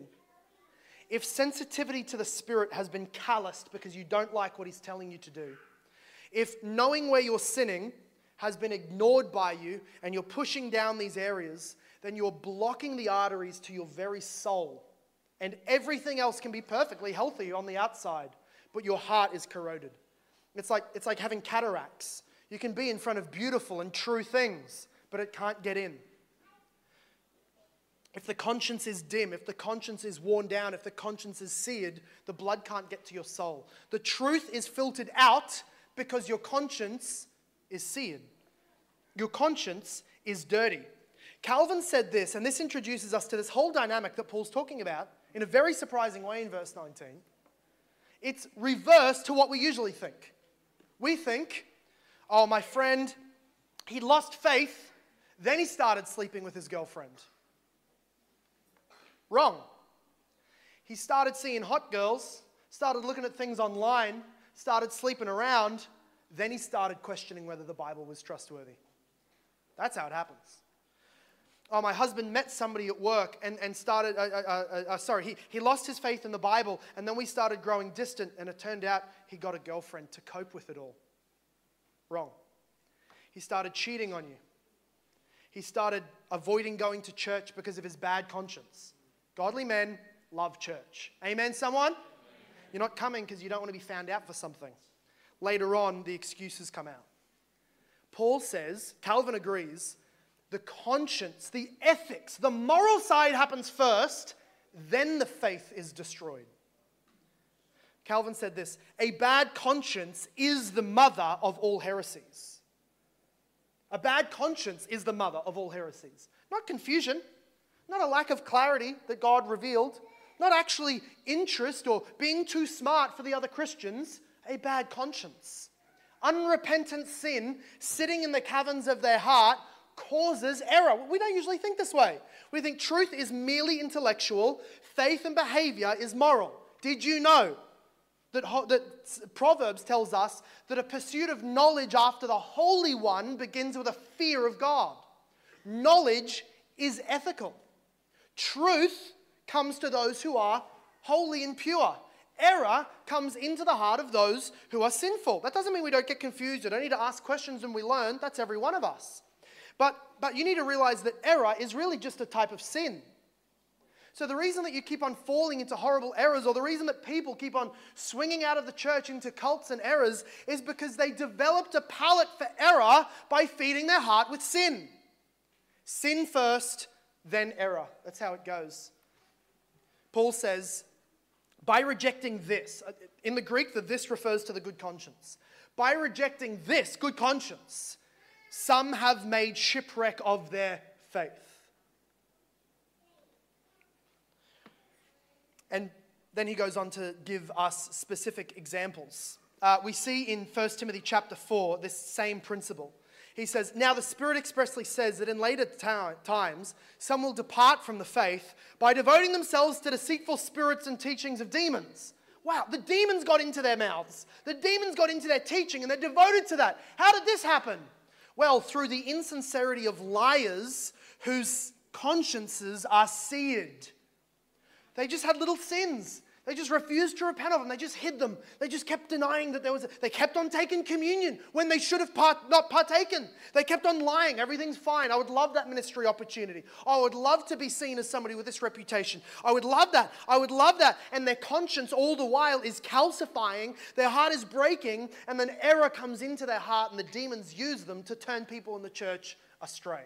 if sensitivity to the Spirit has been calloused because you don't like what He's telling you to do, if knowing where you're sinning has been ignored by you and you're pushing down these areas, then you're blocking the arteries to your very soul And everything else can be perfectly healthy on the outside, but your heart is corroded. It's like, it's like having cataracts. You can be in front of beautiful and true things, but it can't get in. If the conscience is dim, if the conscience is worn down, if the conscience is seared, the blood can't get to your soul. The truth is filtered out because your conscience is seared. Your conscience is dirty. Calvin said this, and this introduces us to this whole dynamic that Paul's talking about in a very surprising way in verse nineteen. It's reverse to what we usually think. We think, oh, my friend, he lost faith, then he started sleeping with his girlfriend. Wrong. He started seeing hot girls, started looking at things online, started sleeping around, then he started questioning whether the Bible was trustworthy. That's how it happens. Oh, my husband met somebody at work and, and started, uh, uh, uh, uh, sorry, he, he lost his faith in the Bible, and then we started growing distant, and it turned out he got a girlfriend to cope with it all. Wrong. He started cheating on you. He started avoiding going to church because of his bad conscience. Godly men love church. Amen, someone? Amen. You're not coming because you don't want to be found out for something. Later on, the excuses come out. Paul says, Calvin agrees, the conscience, the ethics, the moral side happens first, then the faith is destroyed. Calvin said this, a bad conscience is the mother of all heresies. A bad conscience is the mother of all heresies. Not confusion, not a lack of clarity that God revealed, not actually interest or being too smart for the other Christians, a bad conscience. Unrepentant sin sitting in the caverns of their heart causes error. We don't usually think this way. We think truth is merely intellectual, faith and behavior is moral. Did you know that, that Proverbs tells us that a pursuit of knowledge after the Holy One begins with a fear of God? Knowledge is ethical. Truth comes to those who are holy and pure. Error comes into the heart of those who are sinful. That doesn't mean we don't get confused or don't need to ask questions when we learn. That's every one of us. But, but you need to realize that error is really just a type of sin. So the reason that you keep on falling into horrible errors, or the reason that people keep on swinging out of the church into cults and errors, is because they developed a palate for error by feeding their heart with sin. Sin first, then error. That's how it goes. Paul says, by rejecting this, in the Greek, the this refers to the good conscience. By rejecting this good conscience, some have made shipwreck of their faith. And then he goes on to give us specific examples. Uh, we see in First Timothy chapter four this same principle. He says, now the Spirit expressly says that in later times, some will depart from the faith by devoting themselves to deceitful spirits and teachings of demons. Wow, the demons got into their mouths. The demons got into their teaching and they're devoted to that. How did this happen? Well, through the insincerity of liars whose consciences are seared. They just had little sins. They just refused to repent of them. They just hid them. They just kept denying that there was a, they kept on taking communion when they should have part, not partaken. They kept on lying. Everything's fine. I would love that ministry opportunity. I would love to be seen as somebody with this reputation. I would love that. I would love that. And their conscience all the while is calcifying. Their heart is breaking. And then error comes into their heart and the demons use them to turn people in the church astray.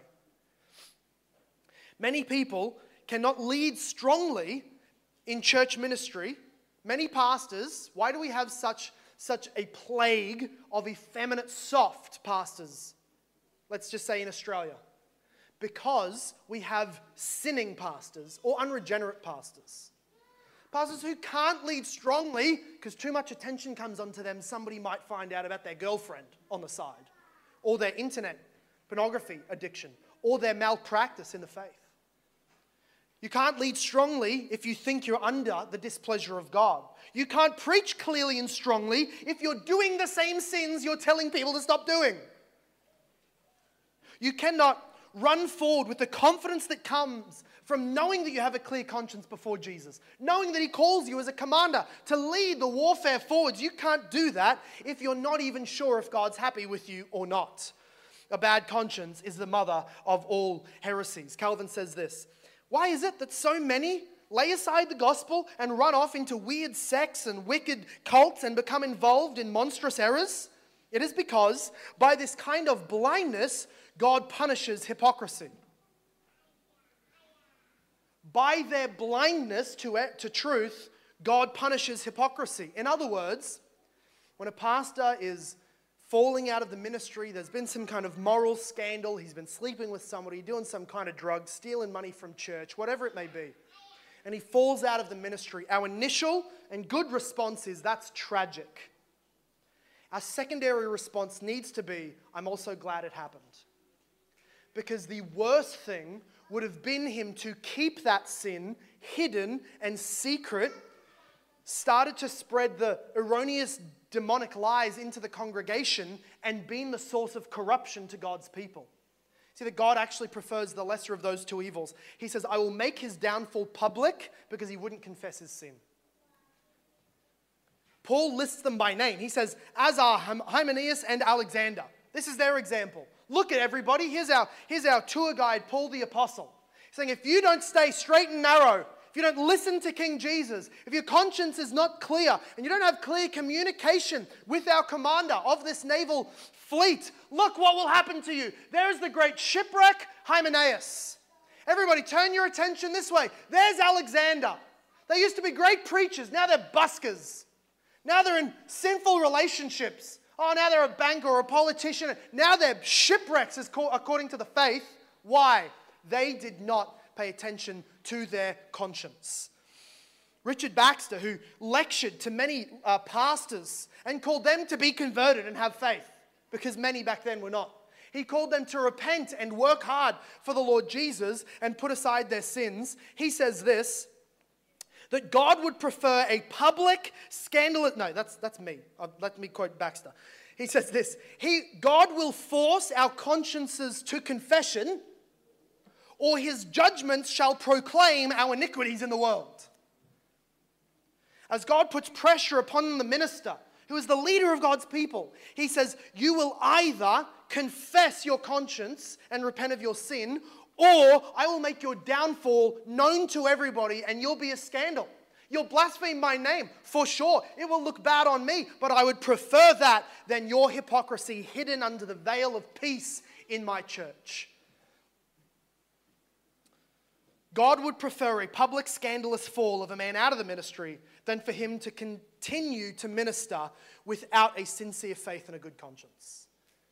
Many people cannot lead strongly in church ministry. Many pastors, why do we have such, such a plague of effeminate, soft pastors? Let's just say in Australia. Because we have sinning pastors or unregenerate pastors. Pastors who can't lead strongly because too much attention comes onto them. Somebody might find out about their girlfriend on the side, or their internet pornography addiction, or their malpractice in the faith. You can't lead strongly if you think you're under the displeasure of God. You can't preach clearly and strongly if you're doing the same sins you're telling people to stop doing. You cannot run forward with the confidence that comes from knowing that you have a clear conscience before Jesus, knowing that He calls you as a commander to lead the warfare forwards. You can't do that if you're not even sure if God's happy with you or not. A bad conscience is the mother of all heresies. Calvin says this, why is it that so many lay aside the gospel and run off into weird sects and wicked cults and become involved in monstrous errors? It is because by this kind of blindness, God punishes hypocrisy. By their blindness to, to truth, God punishes hypocrisy. In other words, when a pastor is falling out of the ministry, there's been some kind of moral scandal, he's been sleeping with somebody, doing some kind of drug, stealing money from church, whatever it may be, and he falls out of the ministry, our initial and good response is, that's tragic. Our secondary response needs to be, I'm also glad it happened. Because the worst thing would have been him to keep that sin hidden and secret, started to spread the erroneous demonic lies into the congregation and been the source of corruption to God's people. See that God actually prefers the lesser of those two evils. He says, I will make his downfall public because he wouldn't confess his sin. Paul lists them by name. He says, as are Hymenaeus and Alexander. This is their example. Look at everybody. Here's our, here's our tour guide, Paul the Apostle. He's saying, if you don't stay straight and narrow, if you don't listen to King Jesus, if your conscience is not clear, and you don't have clear communication with our commander of this naval fleet, look what will happen to you. There is the great shipwreck, Hymenaeus. Everybody turn your attention this way. There's Alexander. They used to be great preachers. Now they're buskers. Now they're in sinful relationships. Oh, now they're a banker or a politician. Now they're shipwrecks according to the faith. Why? They did not pay attention to their conscience. Richard Baxter, who lectured to many uh, pastors and called them to be converted and have faith, because many back then were not. He called them to repent and work hard for the Lord Jesus and put aside their sins. He says this, that God would prefer a public, scandalous... No, that's, that's me. Uh, let me quote Baxter. He says this, he, God will force our consciences to confession, or his judgments shall proclaim our iniquities in the world. As God puts pressure upon the minister, who is the leader of God's people, he says, you will either confess your conscience and repent of your sin, or I will make your downfall known to everybody and you'll be a scandal. You'll blaspheme my name, for sure. It will look bad on me, but I would prefer that than your hypocrisy hidden under the veil of peace in my church. God would prefer a public scandalous fall of a man out of the ministry than for him to continue to minister without a sincere faith and a good conscience.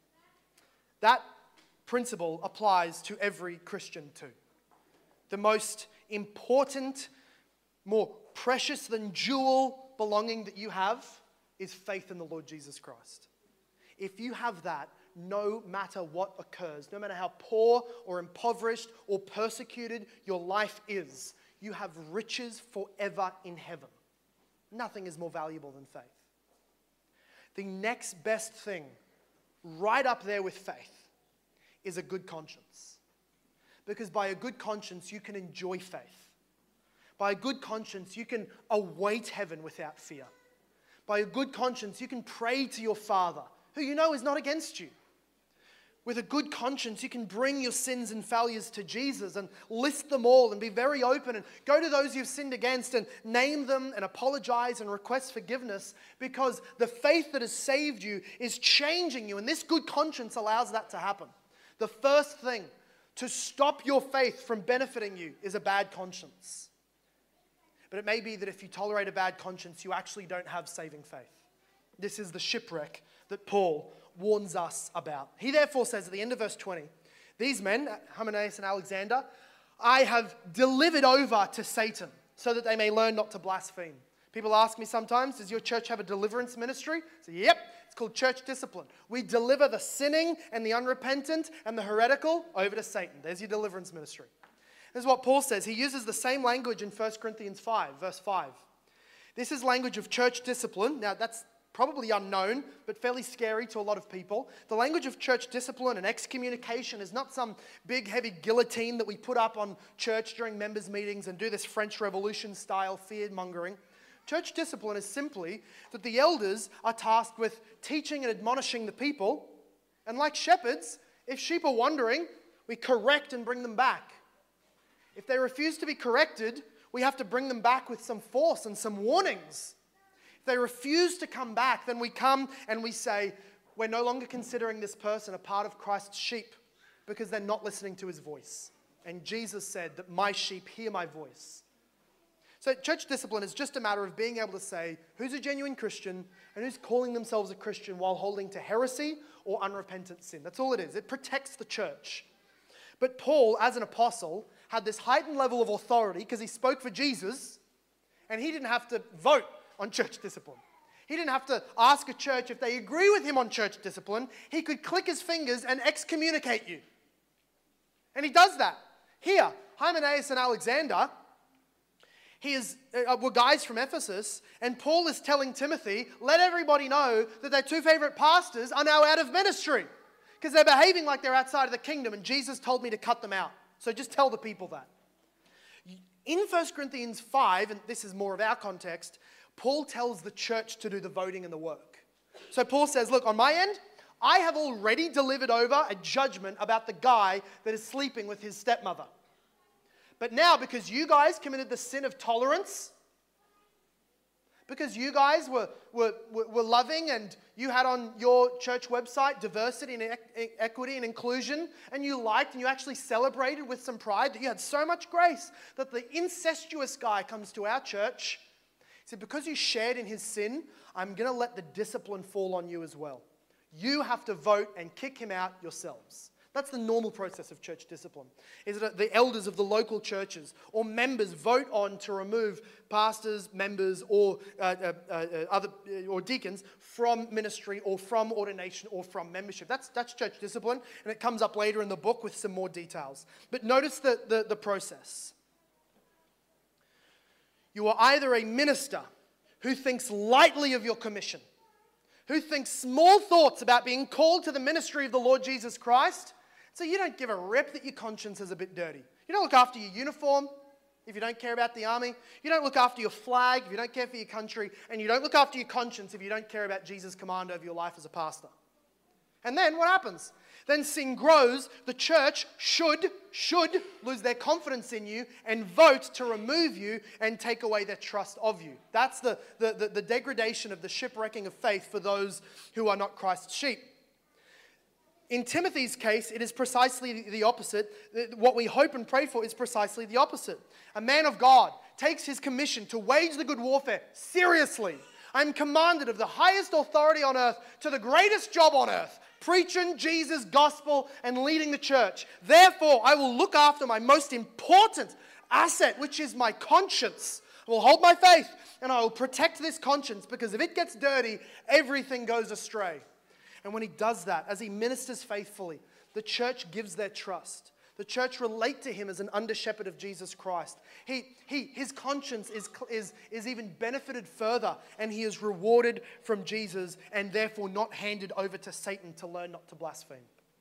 That principle applies to every Christian too. The most important, more precious than jewel belonging that you have is faith in the Lord Jesus Christ. If you have that, no matter what occurs, no matter how poor or impoverished or persecuted your life is, you have riches forever in heaven. Nothing is more valuable than faith. The next best thing, right up there with faith, is a good conscience. Because by a good conscience, you can enjoy faith. By a good conscience, you can await heaven without fear. By a good conscience, you can pray to your Father, who you know is not against you. With a good conscience, you can bring your sins and failures to Jesus and list them all and be very open and go to those you've sinned against and name them and apologize and request forgiveness, because the faith that has saved you is changing you, and this good conscience allows that to happen. The first thing to stop your faith from benefiting you is a bad conscience. But it may be that if you tolerate a bad conscience, you actually don't have saving faith. This is the shipwreck that Paul warns us about. He therefore says at the end of verse twenty, these men, Hymenaeus and Alexander, I have delivered over to Satan so that they may learn not to blaspheme. People ask me sometimes, does your church have a deliverance ministry? I say, yep, it's called church discipline. We deliver the sinning and the unrepentant and the heretical over to Satan. There's your deliverance ministry. This is what Paul says. He uses the same language in First Corinthians five, verse five. This is language of church discipline. Now, that's probably unknown, but fairly scary to a lot of people. The language of church discipline and excommunication is not some big, heavy guillotine that we put up on church during members' meetings and do this French Revolution-style fear-mongering. Church discipline is simply that the elders are tasked with teaching and admonishing the people, and like shepherds, if sheep are wandering, we correct and bring them back. If they refuse to be corrected, we have to bring them back with some force and some warnings. If they refuse to come back, then we come and we say, we're no longer considering this person a part of Christ's sheep because they're not listening to his voice. And Jesus said that my sheep hear my voice. So church discipline is just a matter of being able to say who's a genuine Christian and who's calling themselves a Christian while holding to heresy or unrepentant sin. That's all it is. It protects the church. But Paul, as an apostle, had this heightened level of authority because he spoke for Jesus, and he didn't have to vote on church discipline. He didn't have to ask a church if they agree with him on church discipline. He could click his fingers and excommunicate you. And he does that. Here, Hymenaeus and Alexander, he is, uh, were guys from Ephesus, and Paul is telling Timothy, let everybody know that their two favorite pastors are now out of ministry because they're behaving like they're outside of the kingdom, and Jesus told me to cut them out. So just tell the people that. In First Corinthians five, and this is more of our context, Paul tells the church to do the voting and the work. So Paul says, look, on my end, I have already delivered over a judgment about the guy that is sleeping with his stepmother. But now, because you guys committed the sin of tolerance, because you guys were, were, were loving and you had on your church website diversity and e- equity and inclusion, and you liked and you actually celebrated with some pride that you had so much grace that the incestuous guy comes to our church. He said, because you shared in his sin, I'm going to let the discipline fall on you as well. You have to vote and kick him out yourselves. That's the normal process of church discipline. Is that the elders of the local churches or members vote on to remove pastors, members, or uh, uh, uh, other uh, or deacons from ministry or from ordination or from membership. That's that's church discipline, and it comes up later in the book with some more details. But notice the, the, the process. You are either a minister who thinks lightly of your commission, who thinks small thoughts about being called to the ministry of the Lord Jesus Christ, so you don't give a rip that your conscience is a bit dirty. You don't look after your uniform if you don't care about the army. You don't look after your flag if you don't care for your country. And you don't look after your conscience if you don't care about Jesus' command over your life as a pastor. And then what happens? Then sin grows. The church should, should lose their confidence in you and vote to remove you and take away their trust of you. That's the, the, the, the degradation of the shipwrecking of faith for those who are not Christ's sheep. In Timothy's case, it is precisely the opposite. What we hope and pray for is precisely the opposite. A man of God takes his commission to wage the good warfare seriously. I'm commanded of the highest authority on earth to the greatest job on earth, preaching Jesus' gospel and leading the church. Therefore, I will look after my most important asset, which is my conscience. I will hold my faith and I will protect this conscience, because if it gets dirty, everything goes astray. And when he does that, as he ministers faithfully, the church gives their trust. The church relate to him as an under-shepherd of Jesus Christ. He, he, his conscience is, is, is even benefited further, and he is rewarded from Jesus and therefore not handed over to Satan to learn not to blaspheme.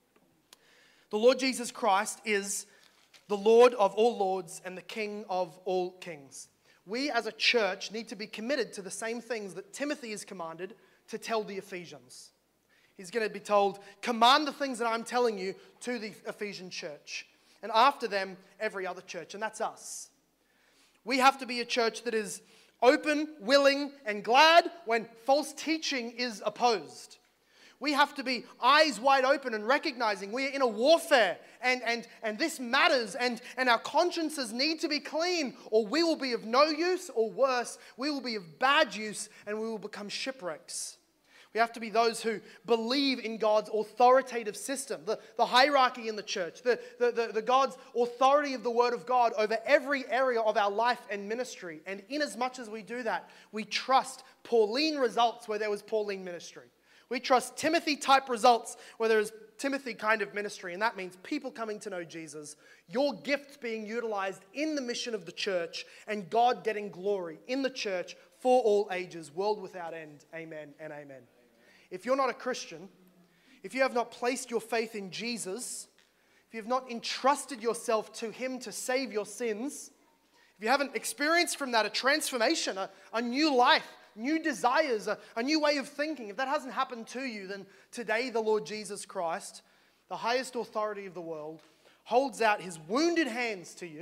The Lord Jesus Christ is the Lord of all lords and the King of all kings. We as a church need to be committed to the same things that Timothy is commanded to tell the Ephesians. He's going to be told, command the things that I'm telling you to the Ephesian church. And after them, every other church. And that's us. We have to be a church that is open, willing, and glad when false teaching is opposed. We have to be eyes wide open and recognizing we are in a warfare. And, and, and this matters. And, and our consciences need to be clean, or we will be of no use, or worse, we will be of bad use and we will become shipwrecks. We have to be those who believe in God's authoritative system, the, the hierarchy in the church, the, the, the, the God's authority of the Word of God over every area of our life and ministry. And in as much as we do that, we trust Pauline results where there was Pauline ministry. We trust Timothy-type results where there is Timothy kind of ministry, and that means people coming to know Jesus, your gifts being utilized in the mission of the church, and God getting glory in the church for all ages, world without end. Amen and amen. If you're not a Christian, if you have not placed your faith in Jesus, if you have not entrusted yourself to him to save your sins, if you haven't experienced from that a transformation, a, a new life, new desires, a, a new way of thinking, if that hasn't happened to you, then today the Lord Jesus Christ, the highest authority of the world, holds out his wounded hands to you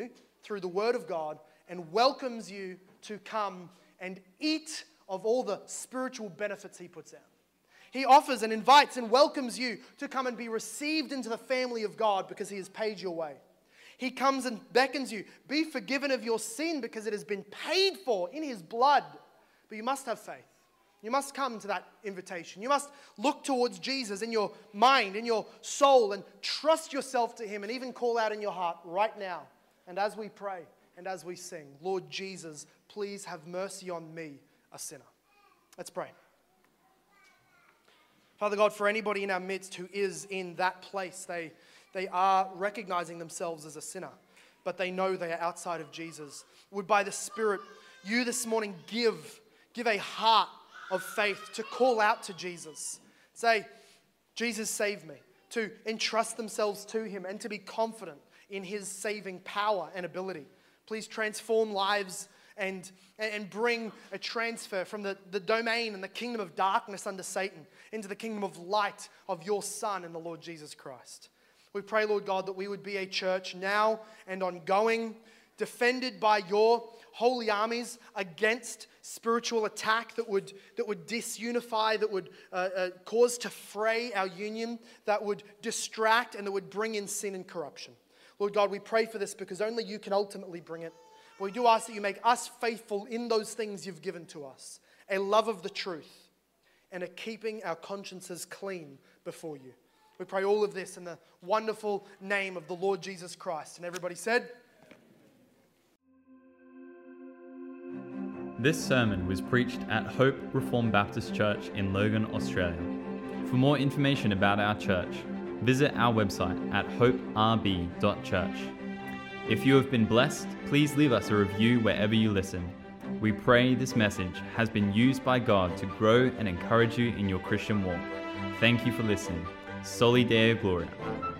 through the Word of God and welcomes you to come and eat of all the spiritual benefits He puts out. He offers and invites and welcomes you to come and be received into the family of God because He has paid your way. He comes and beckons you, be forgiven of your sin because it has been paid for in His blood. But you must have faith. You must come to that invitation. You must look towards Jesus in your mind, in your soul, and trust yourself to Him and even call out in your heart right now. And as we pray and as we sing, Lord Jesus, please have mercy on me, a sinner. Let's pray. Father God, for anybody in our midst who is in that place, they, they are recognizing themselves as a sinner, but they know they are outside of Jesus. Would by the Spirit, you this morning give, give a heart of faith to call out to Jesus. Say, Jesus, save me. To entrust themselves to Him and to be confident in His saving power and ability. Please transform lives and, and bring a transfer from the, the domain and the kingdom of darkness under Satan into the kingdom of light of your Son and the Lord Jesus Christ. We pray, Lord God, that we would be a church now and ongoing, defended by your holy armies against spiritual attack that would, that would disunify, that would uh, uh, cause to fray our union, that would distract and that would bring in sin and corruption. Lord God, we pray for this because only you can ultimately bring it. But we do ask that you make us faithful in those things you've given to us, a love of the truth and a keeping our consciences clean before you. We pray all of this in the wonderful name of the Lord Jesus Christ. And everybody said, This sermon was preached at Hope Reformed Baptist Church in Logan, Australia. For more information about our church, visit our website at hope r b dot church. If you have been blessed, please leave us a review wherever you listen. We pray this message has been used by God to grow and encourage you in your Christian walk. Thank you for listening. Soli Deo Gloria.